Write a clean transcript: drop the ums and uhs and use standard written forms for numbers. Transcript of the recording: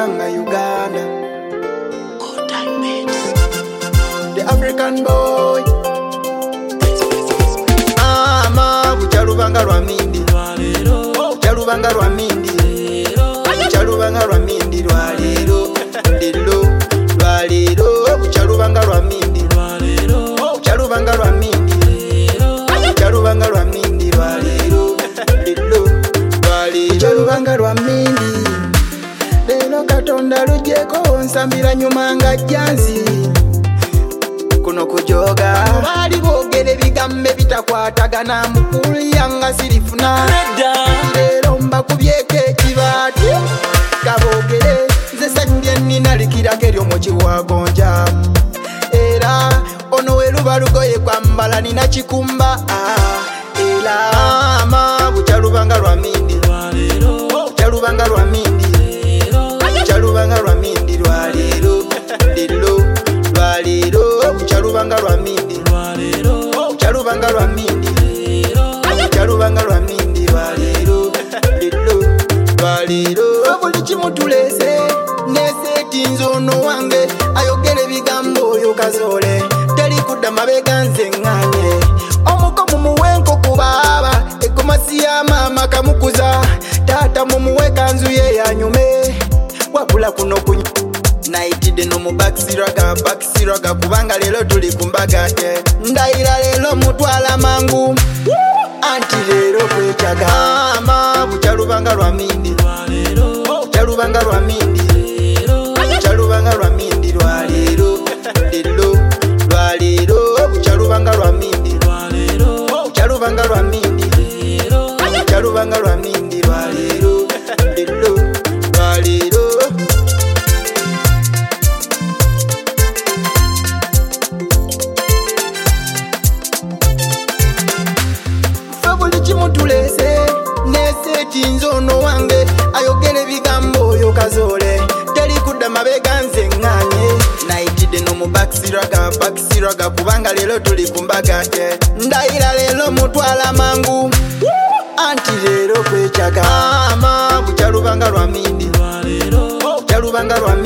yanga Uganda. The African boy. Buchalubanga lwa mindi. Buchalubanga lwa mindi. Buchalubanga lwa mindi lwa lero. Lero lwa lero. Buchalubanga lwa mindi. Buchalubanga lwa mindi. Buchalubanga lwa mindi lwa lero. Lero lwa lero. Buchalubanga lwa mindi. Lero Katonda lujeko nsambira nyuma nga janzi. Kuno kujoga bali bogere bigambe bitakwatagana mukuyanga sirifuna lero mbakubyeko ekibati kabogere nze sanyye ninalikira keryo mu kiwagonja era ono weruba lugoye kwambala nina kikumba era buchalubanga lwa mindi buchalubanga lwa mindi buchalubanga lwa mindi lwa lero lero lwa lero buchalubanga lwa mindi buchalubanga lwa mindi buchalubanga lwa mindi lwa lero lwa lero buli kimu tulese neseti nzono wange ayogere bigambo oyo kazole teri kudda mabega nze nganye omuko mumuwenko kubaaba ekomasi ya mama kamukuza tata mumuwe kanzu ye yanyume wabula kuno naitide no mu backsiraga kubanga lelo tuli kumbaga ndaira lelo mutwala mangu anti lero kwechaga buchalubanga lwa mindi buchalubanga lwa mindi buchalubanga lwa mindi lwa lero lero lwa lero buchalubanga lwa mindi buchalubanga lwa mindi buchalubanga lwa mindi lwa lero lero lwa lero. Mutulese neseti nzono wange ayogere bigambo oyo kazole teri kudda mabega nze nganye naitide no mu backsiraga kubanga lelo tuli kumbaga ndaira lelo mutwala mangu anti lero kwechaga buchalubanga lwa mindi buchalubanga lwa